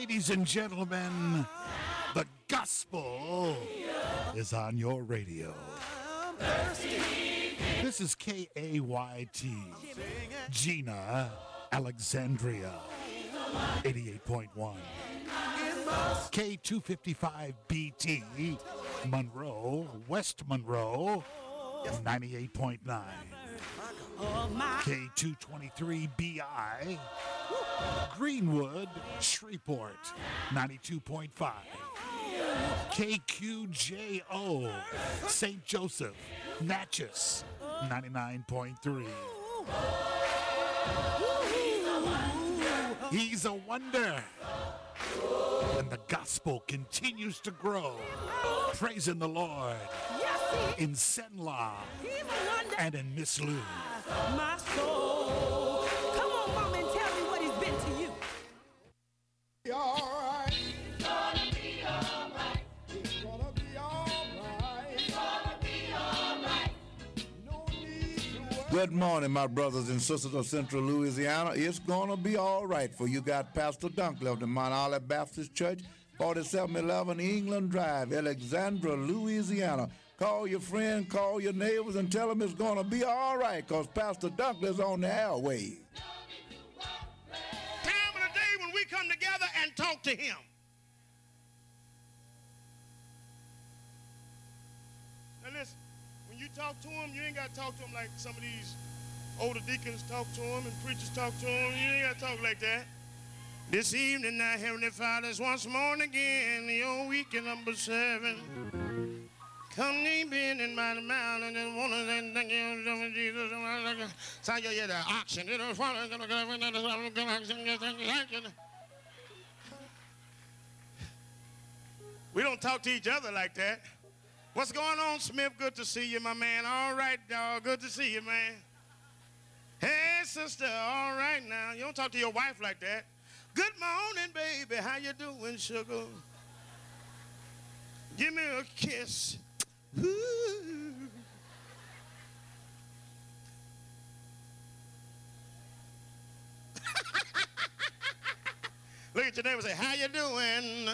Ladies and gentlemen, the gospel is on your radio. This is KAYT, Gina, Alexandria, 88.1. K255BT, Monroe, West Monroe, 98.9. K223BI, Greenwood, Shreveport, 92.5. KQJO, St. Joseph, Natchez, 99.3. He's a wonder. And the gospel continues to grow. Praising the Lord in Senla and in Miss Lou. My soul. Come on, Mom, and tell me what he's been to you. Be all right. It's gonna be all right. It's gonna be all right. It's gonna be all right. No need to worry. Good morning, my brothers and sisters of Central Louisiana. It's gonna be all right for you. Got Pastor Dunkley of the Mount Olive Baptist Church, 4711 England Drive, Alexandria, Louisiana. Call your friend, call your neighbors, and tell them it's going to be all right, because Pastor Dunkley's on the airway. Time of the day when we come together and talk to him. Now listen, when you talk to him, you ain't got to talk to him like some of these older deacons talk to him and preachers talk to him. You ain't got to talk like that. This evening, now, Heavenly Father, is once more and again, your weekend number 7. Come deep in my mouth and then one of them thank you, Jesus. So you hear the oxen. We don't talk to each other like that. What's going on, Smith? Good to see you, my man. All right, dog. Good to see you, man. Hey, sister. All right now. You don't talk to your wife like that. Good morning, baby. How you doing, sugar? Give me a kiss. Ooh. Look at your neighbor and say, how you doing?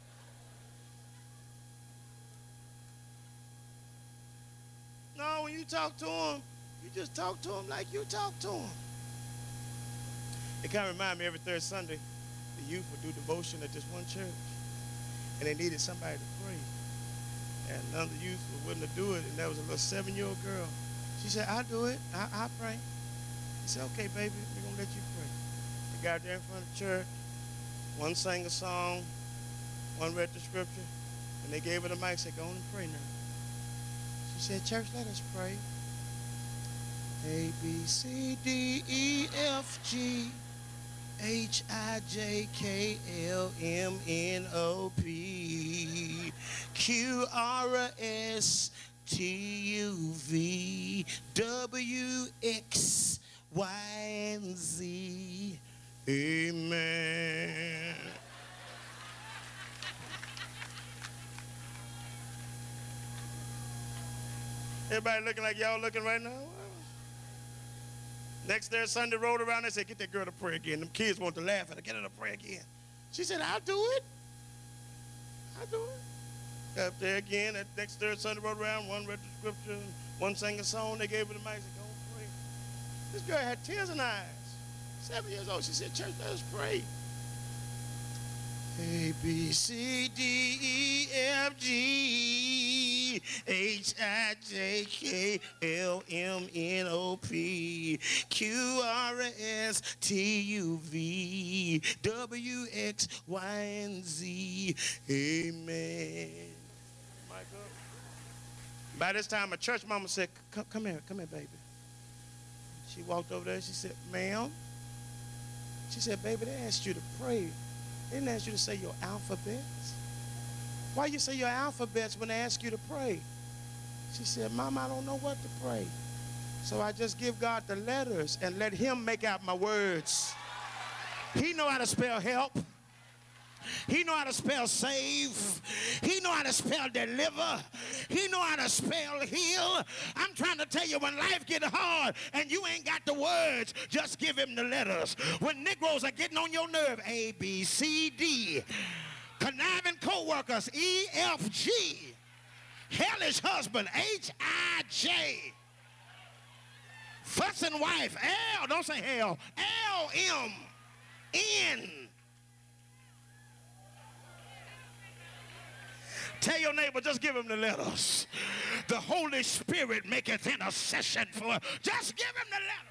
No, when you talk to him, you just talk to him like you talk to him. It kind of reminds me every third Sunday, the youth would do devotion at this one church, and they needed somebody to pray. And none of the youth were willing to do it, and there was a little 7-year-old girl. She said, I'll do it. I'll pray. He said, okay, baby, we're going to let you pray. They got there in front of the church. One sang a song, one read the scripture, and they gave her the mic, said, go on and pray now. She said, church, let us pray. A, B, C, D, E, F, G, H, I, J, K, L, M, N, O, P, Q, R, S, T, U, V, W, X, Y, and Z. Amen. Everybody looking like y'all looking right now? Next day, Sunday rolled around, they said, get that girl to pray again. Them kids want to laugh at her. Get her to pray again. She said, I'll do it. I'll do it. Up there again, that next third Sunday rolled around, one read the scripture, one sang a song, they gave her the mic, said, go and pray. This girl had tears in her eyes. 7 years old. She said, church, let us pray. A, B, C, D, E, F, G, H, I, J, K, L, M, N, O, P, Q, R, S, T, U, V, W, X, Y, and Z. Amen. Michael. By this time, a church mama said, come here, baby. She walked over there. She said, ma'am. She said, baby, they asked you to pray. They didn't ask you to say your alphabets. Why you say your alphabets when they ask you to pray? She said, Mom, I don't know what to pray. So I just give God the letters and let him make out my words. He know how to spell help. He know how to spell save. He know how to spell deliver. He know how to spell heal. I'm trying to tell you, when life get hard and you ain't got the words, just give him the letters. When Negroes are getting on your nerve, A, B, C, D. Conniving co-workers, E, F, G. Hellish husband, H, I, J. Fussing wife, L, don't say hell, L, M, N. Tell your neighbor, just give him the letters. The Holy Spirit maketh intercession for. Just give him the letter.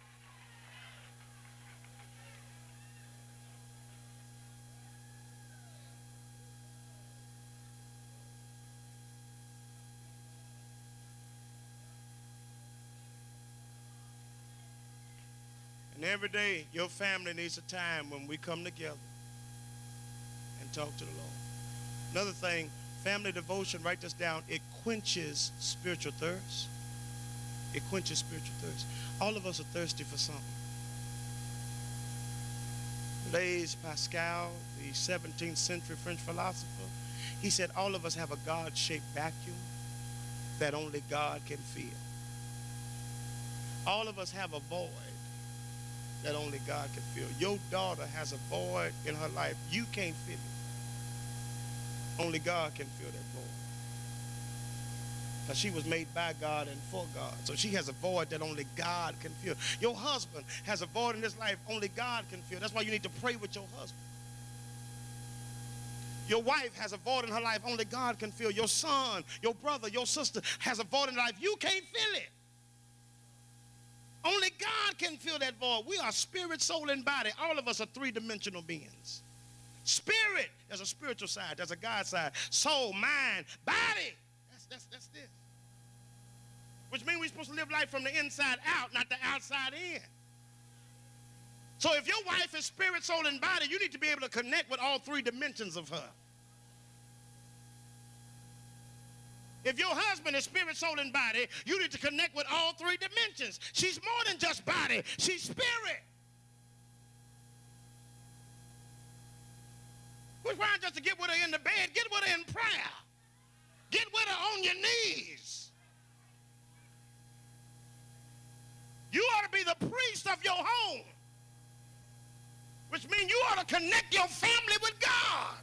And every day, your family needs a time when we come together and talk to the Lord. Another thing, family devotion, write this down, it quenches spiritual thirst. It quenches spiritual thirst. All of us are thirsty for something. Blaise Pascal, the 17th century French philosopher, he said all of us have a God-shaped vacuum that only God can fill. All of us have a void that only God can fill. Your daughter has a void in her life. You can't fill it. Only God can fill that void. Because she was made by God and for God. So she has a void that only God can fill. Your husband has a void in his life only God can fill. That's why you need to pray with your husband. Your wife has a void in her life only God can fill. Your son, your brother, your sister has a void in life. You can't fill it. Only God can fill that void. We are spirit, soul, and body. All of us are three-dimensional beings. Spirit, there's a spiritual side. There's a God side. Soul, mind, body. That's this. Which means we're supposed to live life from the inside out, not the outside in. So if your wife is spirit, soul, and body, you need to be able to connect with all three dimensions of her. If your husband is spirit, soul, and body, you need to connect with all three dimensions. She's more than just body. She's spirit. Quit trying just to get with her in the bed. Get with her in prayer. Get with her on your knees. You ought to be the priest of your home, which means you ought to connect your family with God.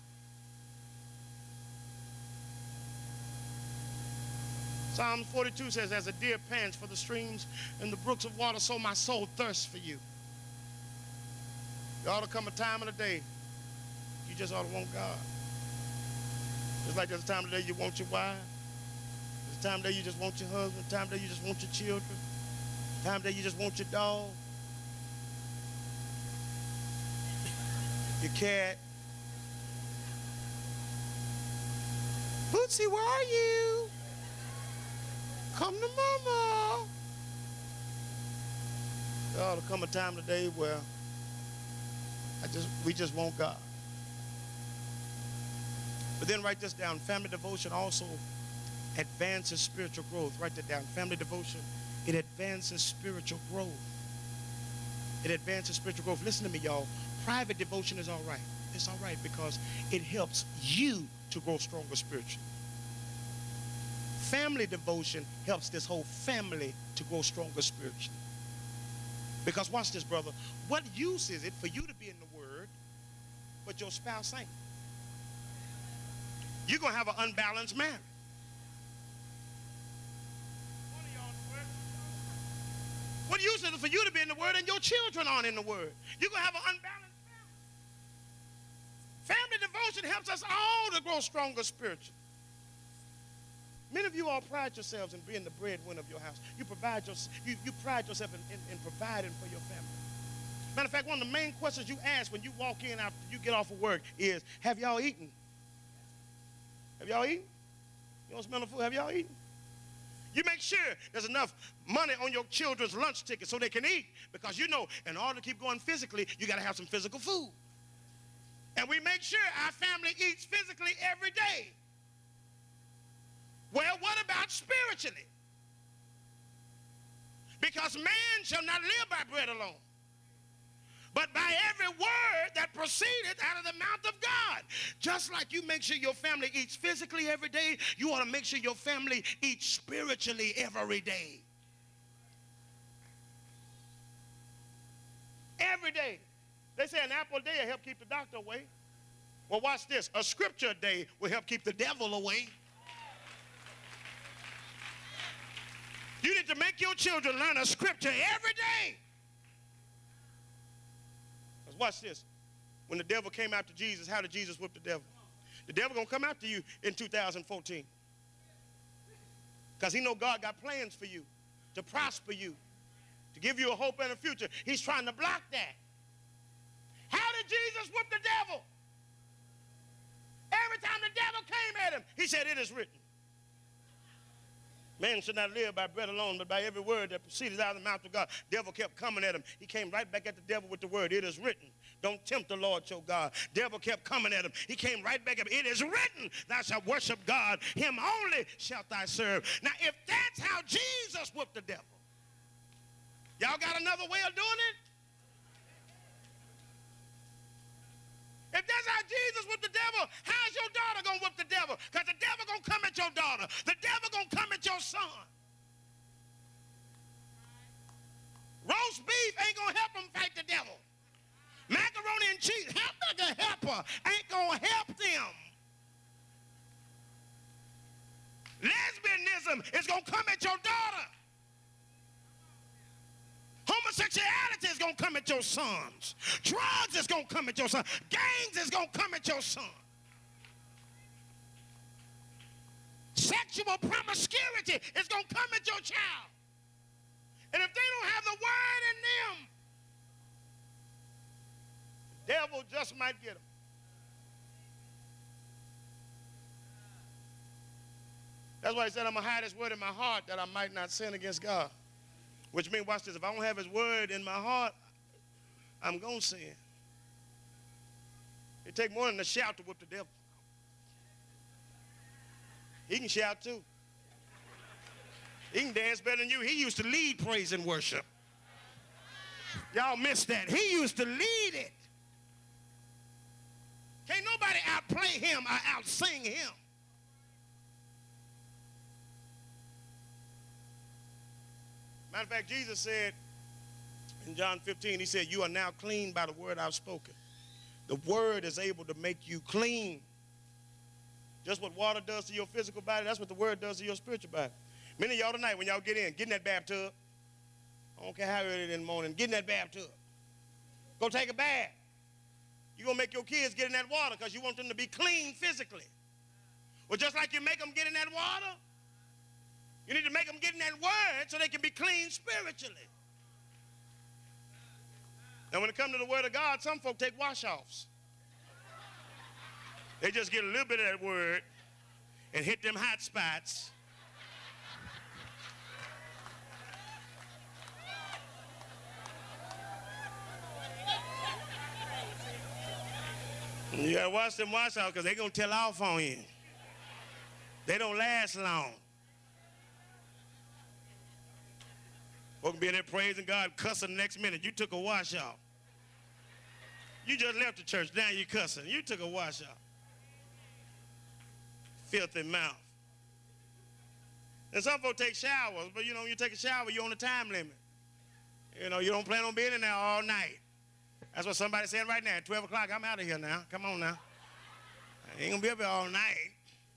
Psalm 42 says, as a deer pants for the streams and the brooks of water, so my soul thirsts for you. There ought to come a time of the day you just ought to want God. Just like there's a time of the day you want your wife. There's a time of the day you just want your husband. There's a time of the day you just want your children. There's a time of the day you just want your dog. Your cat. Bootsy, where are you? Come to mama. There ought to come a time of the day where we just want God. But then write this down. Family devotion also advances spiritual growth. Write that down. Family devotion, it advances spiritual growth. It advances spiritual growth. Listen to me, y'all. Private devotion is all right. It's all right because it helps you to grow stronger spiritually. Family devotion helps this whole family to grow stronger spiritually. Because watch this, brother. What use is it for you to be in the Word, but your spouse ain't? You're going to have an unbalanced marriage. What use is it for you to be in the Word and your children aren't in the Word? You're going to have an unbalanced family. Family devotion helps us all to grow stronger spiritually. Many of you all pride yourselves in being the breadwinner of your house. You pride yourself in providing for your family. Matter of fact, one of the main questions you ask when you walk in after you get off of work is, have y'all eaten? Have y'all eaten? You don't smell the food? Have y'all eaten? You make sure there's enough money on your children's lunch ticket so they can eat, because you know in order to keep going physically, you got to have some physical food. And we make sure our family eats physically every day. Well, what about spiritually? Because man shall not live by bread alone, but by every word that proceedeth out of the mouth of God. Just like you make sure your family eats physically every day, you ought to make sure your family eats spiritually every day. Every day. They say an apple a day will help keep the doctor away. Well, watch this. A scripture a day will help keep the devil away. You need to make your children learn a scripture every day. Let's watch this. When the devil came after Jesus, how did Jesus whip the devil? The devil gonna come after you in 2014. Because he know God got plans for you, to prosper you, to give you a hope and a future. He's trying to block that. How did Jesus whip the devil? Every time the devil came at him, he said, it is written. Man should not live by bread alone, but by every word that proceeds out of the mouth of God. The devil kept coming at him. He came right back at the devil with the word, it is written. Don't tempt the Lord your God. Devil kept coming at him. He came right back at him. It is written, thou shalt worship God. Him only shalt thou serve. Now, if that's how Jesus whipped the devil, y'all got another way of doing it? If that's how Jesus whipped the devil, how's your daughter going to whip the devil? Because the devil going to come at your daughter. The devil going to come at your son. Roast beef ain't going to help him fight the devil. Macaroni and cheese, hamburger helper ain't going to help them. Lesbianism is going to come at your daughter. Homosexuality is going to come at your sons. Drugs is going to come at your son. Gangs is going to come at your son. Sexual promiscuity is going to come at your child. And if they don't have the word in them, the devil just might get them. That's why he said, I'm going to hide his word in my heart that I might not sin against God. Which means, watch this, if I don't have his word in my heart, I'm going to sin. It takes more than a shout to whip the devil. He can shout too. He can dance better than you. He used to lead praise and worship. Y'all missed that. He used to lead it. Can't nobody outplay him or outsing him. Matter of fact, Jesus said in John 15, he said, you are now clean by the word I've spoken. The word is able to make you clean. Just what water does to your physical body, that's what the word does to your spiritual body. Many of y'all tonight, when y'all get in that bathtub. I don't care how early in the morning, get in that bathtub. Go take a bath. You're going to make your kids get in that water because you want them to be clean physically. Well, just like you make them get in that water, you need to make them get in that word so they can be clean spiritually. Now, when it comes to the word of God, some folk take wash-offs. They just get a little bit of that word and hit them hot spots. You got to watch them wash-offs because they're going to tell off on you. They don't last long. Folk be in there praising God, cussing the next minute. You took a wash off. You just left the church, now you cussing. You took a wash off. Filthy mouth. And some folk take showers, but you know, when you take a shower, you're on a time limit. You know, you don't plan on being in there all night. That's what somebody said right now. At 12 o'clock, I'm out of here now. Come on now. I ain't gonna be up here all night.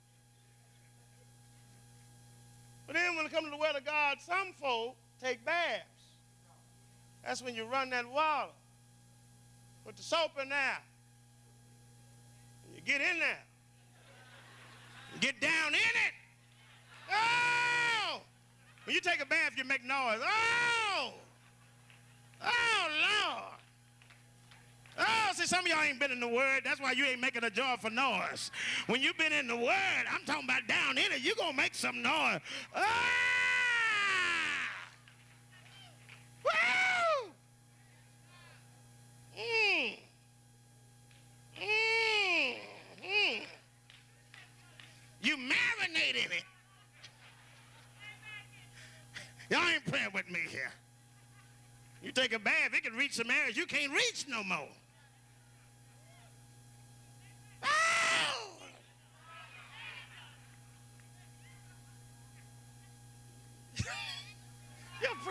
But then when it comes to the word of God, some folk take baths. That's when you run that water. Put the soap in there. You get in there. Get down in it. Oh! When you take a bath, you make noise. Oh! Oh, Lord. Oh, see, some of y'all ain't been in the Word. That's why you ain't making a joyful noise. When you've been in the Word, I'm talking about down in it, you're going to make some noise. Ah! Woo! You marinate in it. Y'all ain't praying with me here. You take a bath, it can reach some areas you can't reach no more.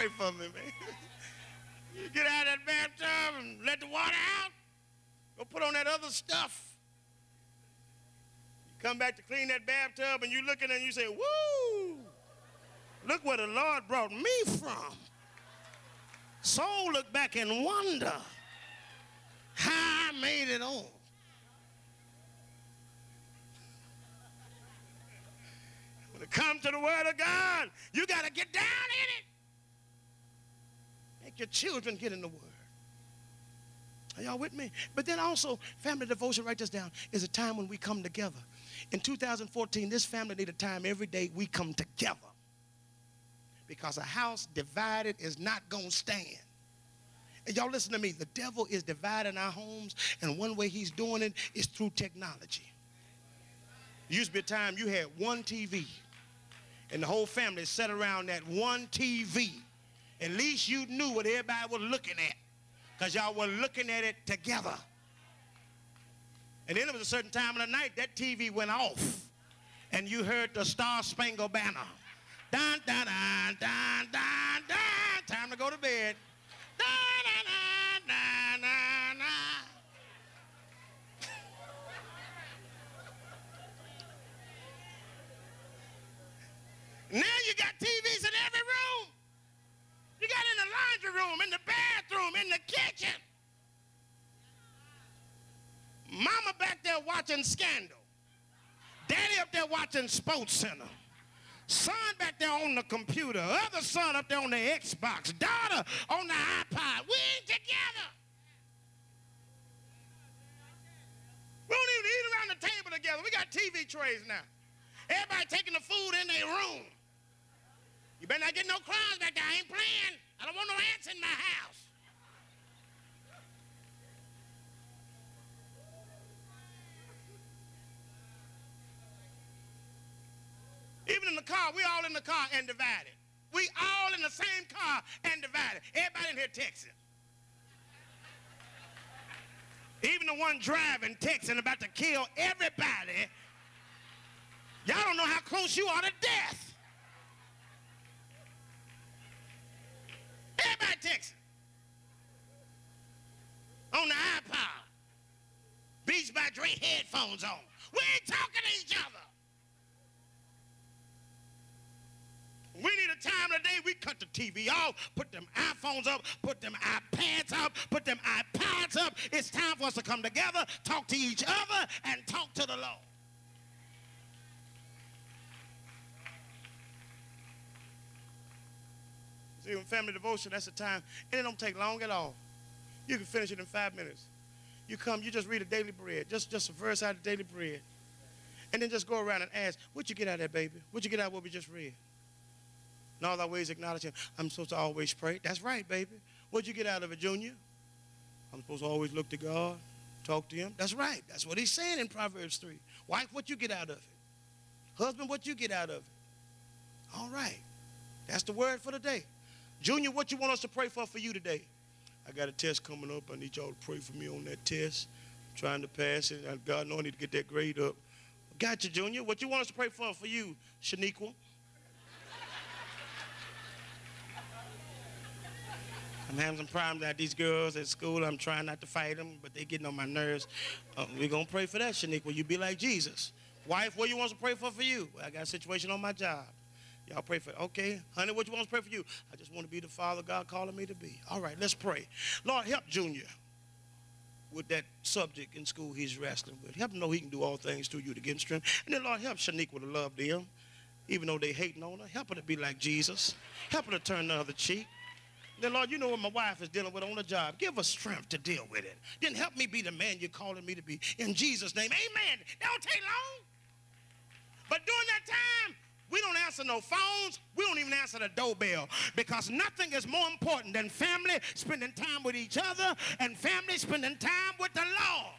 pray for me, man. You get out of that bathtub and let the water out. Go put on that other stuff. You come back to clean that bathtub and you look at it and you say, woo, look where the Lord brought me from. Soul look back and wonder how I made it on. When it comes to the word of God, you got to get down in it. Make your children get in the word. Are y'all with me? But then also, family devotion, write this down, is a time when we come together. In 2014, this family need a time every day we come together. Because a house divided is not going to stand. And y'all listen to me. The devil is dividing our homes, and one way he's doing it is through technology. There used to be a time you had one TV, and the whole family sat around that one TV. At least you knew what everybody was looking at, because y'all were looking at it together. And then there was a certain time of the night that TV went off, and you heard the Star Spangled Banner. Dun, dun, dun, dun, dun, dun. Time to go to bed. Dun, dun, dun, dun, dun, dun. Now you got TVs in every room. You got in the laundry room, in the bathroom, in the kitchen. Mama back there watching Scandal. Daddy up there watching Sports Center. Son back there on the computer. Other son up there on the Xbox. Daughter on the iPod. We ain't together. We don't even eat around the table together. We got TV trays now. Everybody taking the food in their room. You better not get no crumbs back there. I ain't playing. I don't want no ants in my house. Even in the car, we all in the car and divided. We all in the same car and divided. Everybody in here texting. Even the one driving, texting, about to kill everybody. Y'all don't know how close you are to death. Everybody texting. On the iPod. Beats by Dre headphones on. We ain't talking to each other. We need a time of the day we cut the TV off, put them iPhones up, put them iPads up, put them iPods up. It's time for us to come together, talk to each other, and talk to the Lord. See, when family devotion, that's the time, and it don't take long at all. You can finish it in 5 minutes. You come, you just read a daily bread, just a verse out of daily bread, and then just go around and ask, what'd you get out of that, baby? What'd you get out of what we just read? In all thy ways acknowledge him. I'm supposed to always pray. That's right, baby. What'd you get out of it, Junior? I'm supposed to always look to God, talk to him. That's right. That's what he's saying in Proverbs 3. Wife, what you get out of it? Husband, what you get out of it? All right. That's the word for the day. Junior, what you want us to pray for you today? I got a test coming up. I need y'all to pray for me on that test. I'm trying to pass it. God knows I need to get that grade up. Got you, Junior. What you want us to pray for you, Shaniqua? I'm having some problems at these girls at school. I'm trying not to fight them, but they're getting on my nerves. We're going to pray for that, Shaniqua. You be like Jesus. Wife, what you want us to pray for you? Well, I got a situation on my job. Y'all pray for it. Okay. Honey, what you want us to pray for you? I just want to be the father God calling me to be. All right, let's pray. Lord, help Junior with that subject in school he's wrestling with. Help him know he can do all things through you to give him strength. And then, Lord, help Shaniqua to love them, even though they hating on her. Help her to be like Jesus. Help her to turn the other cheek. Then, Lord, you know what my wife is dealing with on the job. Give her strength to deal with it. Then help me be the man you're calling me to be. In Jesus' name, amen. That don't take long. But during that time, we don't answer no phones. We don't even answer the doorbell, because nothing is more important than family spending time with each other and family spending time with the Lord.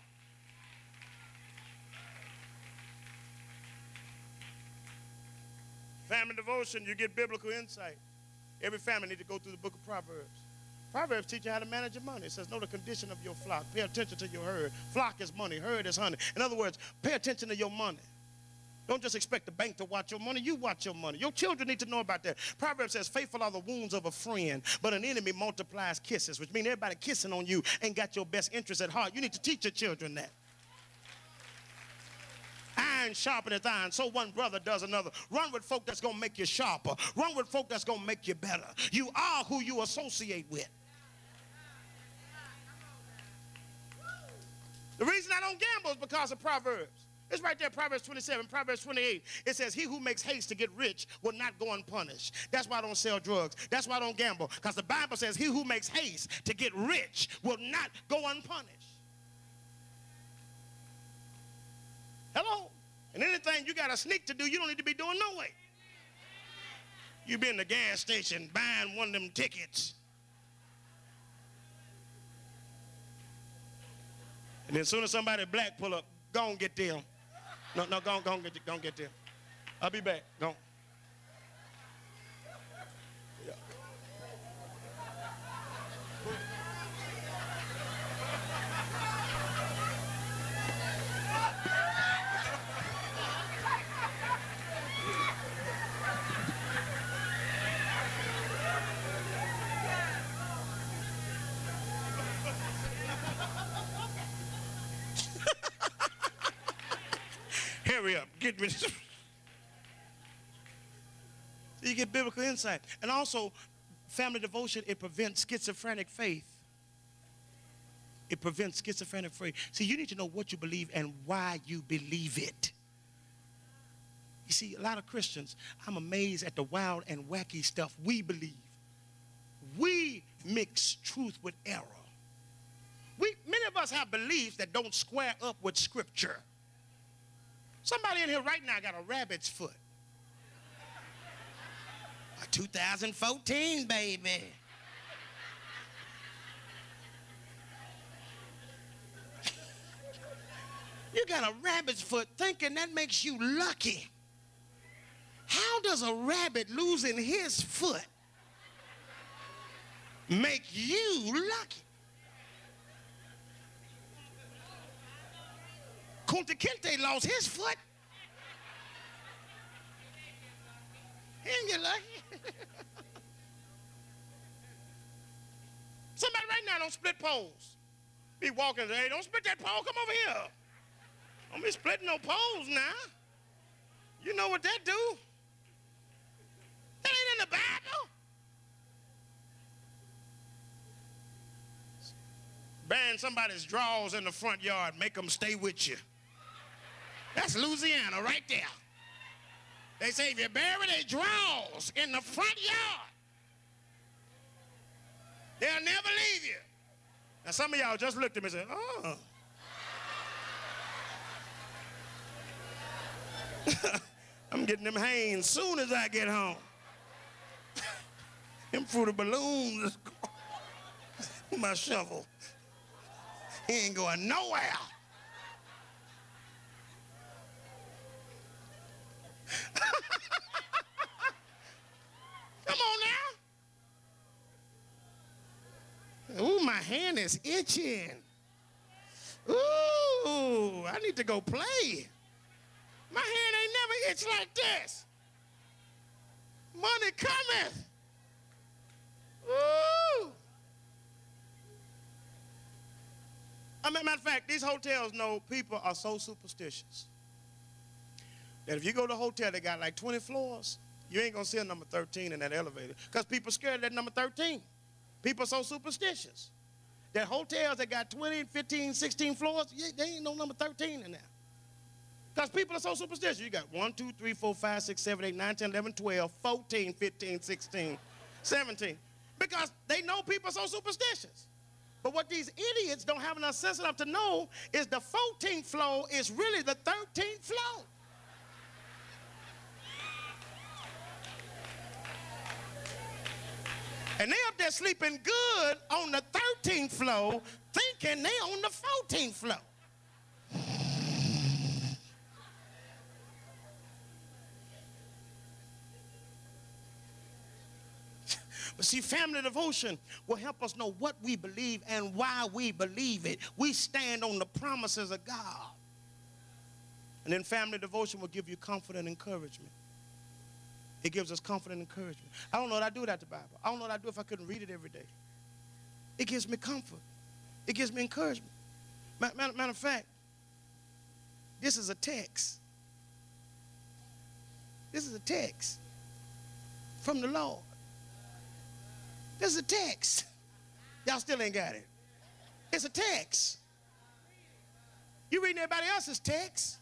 Family devotion, you get biblical insight. Every family needs to go through the book of Proverbs. Proverbs teach you how to manage your money. It says, know the condition of your flock. Pay attention to your herd. Flock is money. Herd is honey. In other words, pay attention to your money. Don't just expect the bank to watch your money. You watch your money. Your children need to know about that. Proverbs says, faithful are the wounds of a friend, but an enemy multiplies kisses, which means everybody kissing on you ain't got your best interest at heart. You need to teach your children that. Iron sharpeneth iron, so one brother does another. Run with folk that's going to make you sharper. Run with folk that's going to make you better. You are who you associate with. The reason I don't gamble is because of Proverbs. It's right there, Proverbs 27, Proverbs 28. It says, he who makes haste to get rich will not go unpunished. That's why I don't sell drugs. That's why I don't gamble. Because the Bible says, he who makes haste to get rich will not go unpunished. Hello? And anything you got to sneak to do, you don't need to be doing no way. You be in the gas station buying one of them tickets. And then as soon as somebody black pull up, go and get them. No, go on get them. I'll be back. Go on. Yeah. Hurry up, get me. So you get biblical insight. And also, family devotion, it prevents schizophrenic faith. It prevents schizophrenic faith. See, you need to know what you believe and why you believe it. You see, a lot of Christians, I'm amazed at the wild and wacky stuff we believe. We mix truth with error. Many of us have beliefs that don't square up with Scripture. Somebody in here right now got a rabbit's foot. A 2014, baby. You got a rabbit's foot thinking that makes you lucky. How does a rabbit losing his foot make you lucky? Kunta Kinte lost his foot. He didn't get lucky. Somebody right now don't split poles. Be walking, hey, don't split that pole, come over here. Don't be splitting no poles now. You know what that do? That ain't in the Bible. Ban somebody's drawers in the front yard, make them stay with you. That's Louisiana right there. They say if you bury their drawers in the front yard, they'll never leave you. Now some of y'all just looked at me and said, oh. I'm getting them Hanes soon as I get home. Them Fruity Balloons, my shovel. He ain't going nowhere. Come on now. Ooh, my hand is itching. Ooh, I need to go play. My hand ain't never itched like this. Money cometh. Ooh. Matter of fact, these hotels know people are so superstitious that if you go to a hotel that got like 20 floors, you ain't gonna see a number 13 in that elevator because people scared of that number 13. People are so superstitious that hotels that got 20, 15, 16 floors, they ain't no number 13 in there. Because people are so superstitious. You got 1, 2, 3, 4, 5, 6, 7, 8, 9, 10, 11, 12, 14, 15, 16, 17. Because they know people are so superstitious. But what these idiots don't have enough sense enough to know is the 14th floor is really the 13th floor. And they up there sleeping good on the 13th floor, thinking they on the 14th floor. But see, family devotion will help us know what we believe and why we believe it. We stand on the promises of God. And then family devotion will give you comfort and encouragement. It gives us comfort and encouragement. I don't know what I'd do without the Bible. I don't know what I'd do if I couldn't read it every day. It gives me comfort. It gives me encouragement. Matter of fact, this is a text. This is a text from the Lord. This is a text. Y'all still ain't got it. It's a text. You reading everybody else's text.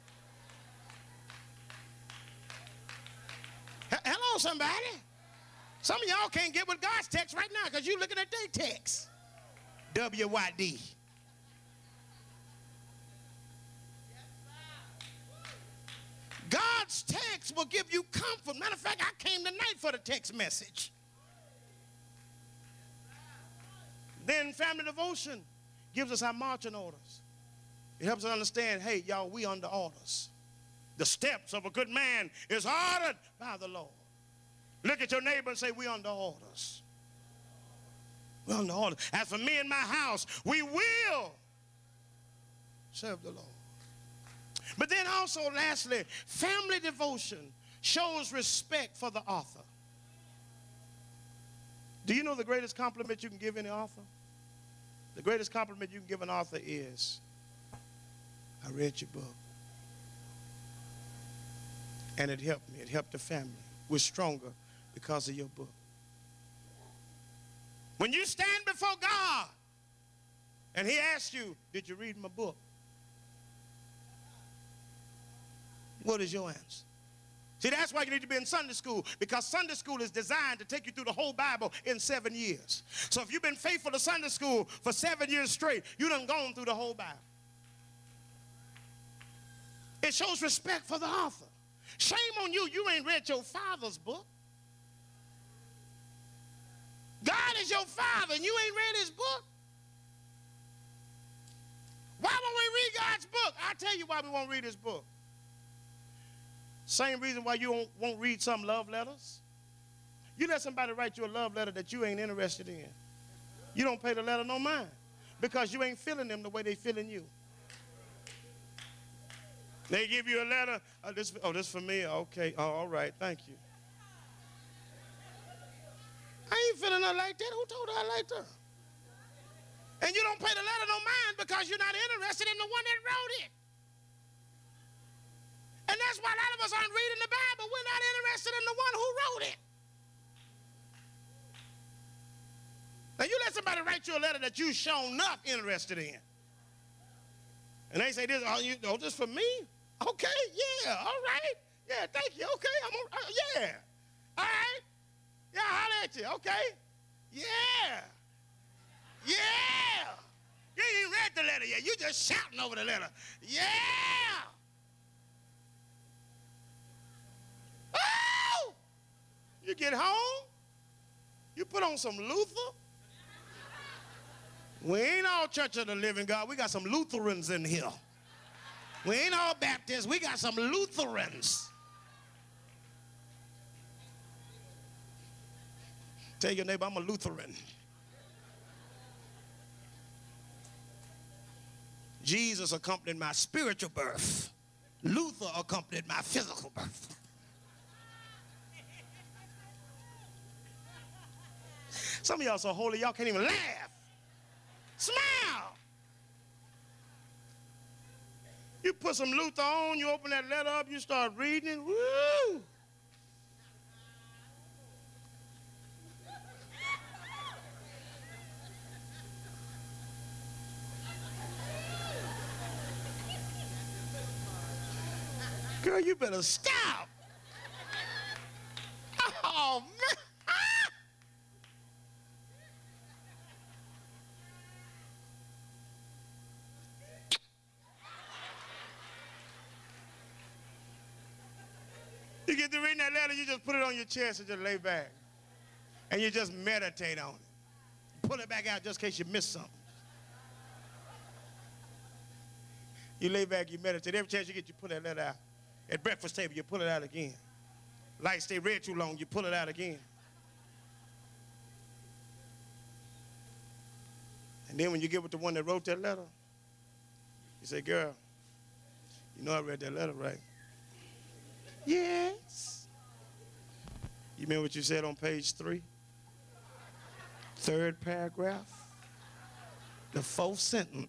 Hello, somebody. Some of y'all can't get with God's text right now because you're looking at their text. WYD. God's text will give you comfort. Matter of fact, I came tonight for the text message. Then family devotion gives us our marching orders. It helps us understand, hey, y'all, we under orders. The steps of a good man is ordered by the Lord. Look at your neighbor and say, we under orders. We under orders. As for me and my house, we will serve the Lord. But then also, lastly, family devotion shows respect for the author. Do you know the greatest compliment you can give any author? The greatest compliment you can give an author is, I read your book. And it helped me. It helped the family. We're stronger because of your book. When you stand before God and he asks you, did you read my book? What is your answer? See, that's why you need to be in Sunday school, because Sunday school is designed to take you through the whole Bible in 7 years. So if you've been faithful to Sunday school for 7 years straight, you done gone through the whole Bible. It shows respect for the author. Shame on you, you ain't read your father's book. God is your father and you ain't read his book. Why won't we read God's book? I'll tell you why we won't read his book. Same reason why you won't read some love letters. You let somebody write you a love letter that you ain't interested in. You don't pay the letter no mind because you ain't feeling them the way they feeling you. They give you a letter. This for me? Okay. Oh, all right. Thank you. I ain't feeling nothing like that. Who told her I liked her? And you don't pay the letter no mind because you're not interested in the one that wrote it. And that's why a lot of us aren't reading the Bible. We're not interested in the one who wrote it. Now, you let somebody write you a letter that you shown enough interested in. And they say, this for me? Okay, yeah, all right. Yeah, thank you. Okay, yeah. All right. Yeah, I'll holler at you. Okay. Yeah. Yeah. You ain't even read the letter yet. You just shouting over the letter. Yeah. Oh! You get home, you put on some Luther. We ain't all Church of the Living God. We got some Lutherans in here. We ain't all Baptists. We got some Lutherans. Tell your neighbor, I'm a Lutheran. Jesus accompanied my spiritual birth. Luther accompanied my physical birth. Some of y'all so holy, y'all can't even laugh. Smile. You put some Luther on, you open that letter up, you start reading it. Woo! Girl, you better stop. Oh, man. You get to reading that letter, you just put it on your chest and just lay back. And you just meditate on it. Pull it back out just in case you miss something. You lay back, you meditate. Every chance you get, you pull that letter out. At breakfast table, you pull it out again. Lights stay red too long, you pull it out again. And then when you get with the one that wrote that letter, you say, girl, You know I read that letter, right? Yes. You remember what you said on page 3? Third paragraph? The fourth sentence.